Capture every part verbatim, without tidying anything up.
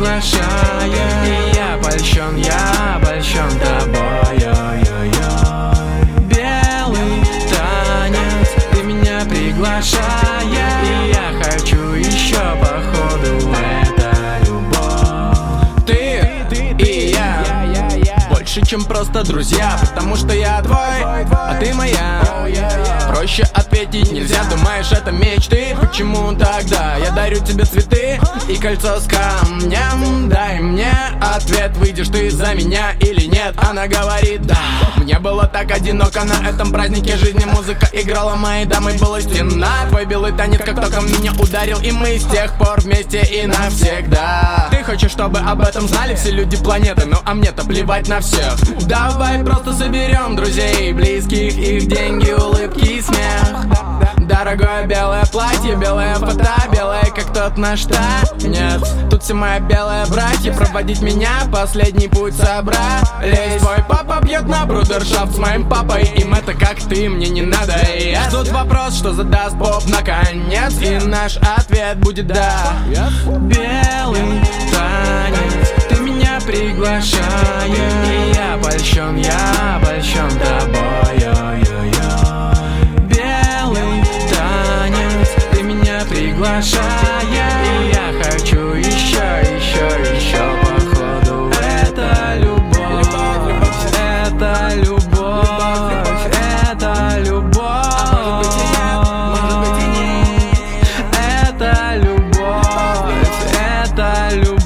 приглашая. И я польщен, я польщен тобой. Белый танец, ты меня приглашая. И я хочу еще, походу, это любовь. Ты, и я больше, чем просто друзья, потому что я твой, а ты моя. Проще ответить нельзя, думаешь, это мечты? Почему тогда я дарю тебе цветы и кольцо с камнем? Дай мне ответ, выйдешь ты за меня или нет? Она говорит да. Мне было так одиноко на этом празднике жизни. Музыка играла, моей дамой была стена. Твой белый танец как током меня ударил, и мы с тех пор вместе и навсегда. Ты хочешь, чтобы об этом знали все люди планеты, ну а мне-то плевать на всех. Давай просто соберем друзей, близких, их деньги, улыбки и смех. Дорогое белое платье, белая фото, белая как тот наш танец. Тут все мои белые братья, проводить меня последний путь собрались. Твой папа бьет на брудершафт с моим папой, им это как ты, мне не надо. Я тут вопрос, что задаст Боб наконец, и наш ответ будет да. Белый танец, ты меня приглашаешь. И я польщен, я польщен тобой. Белый танец, ты меня приглашая. И я хочу еще, еще, еще, походу. Это любовь, это любовь, это любовь. А может быть и нет, может быть и нет. Это любовь, это любовь.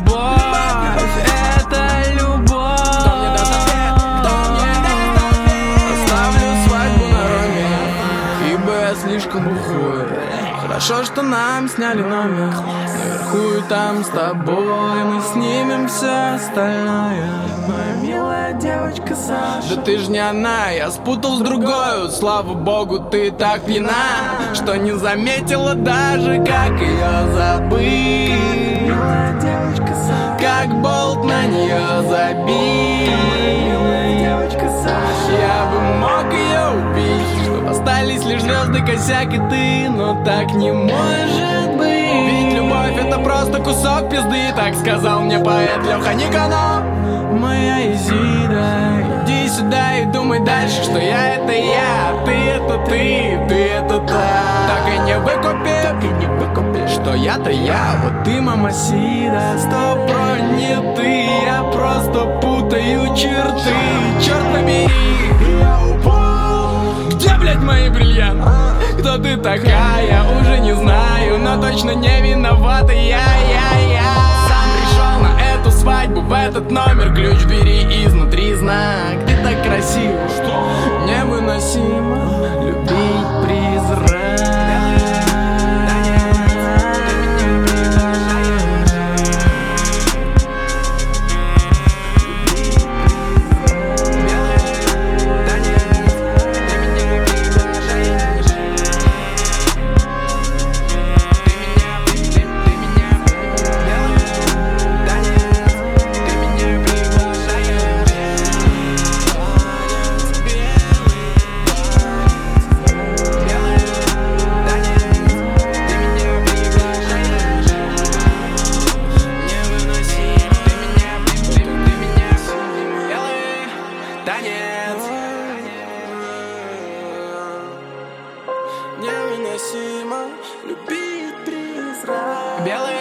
Слишком бухой. Хорошо, что нам сняли номер наверху, и там с тобой мы снимем все остальное. Моя милая девочка Саша. Да ты ж не она, я спутал с другой. Слава богу, ты так пьяна, что не заметила даже, как ее забыть. Милая девочка Саша. Как болт на нее забить. Милая девочка Саша. Я бы мог ее убить, чтобы остались лишь звезды, косяк и ты, но так не может быть. Ведь любовь это просто кусок пизды, так сказал мне поэт Леха Никонов. Моя Изида, иди сюда и думай дальше, что я это я, ты это ты, ты это та. Так и не выкупи, что я-то я, вот ты мамасида. Сто про не ты, я просто путаю черты. Черт побери, я упал. Где, блядь, мои бриллианты? Кто ты такая, уже не знаю, но точно не виновата я, я, я. Сам пришел на эту свадьбу, в этот номер, ключ в двери изнутри знак. Ты так красиво, что невыносимо любить призрак. Невыносимо любить призрак. Белый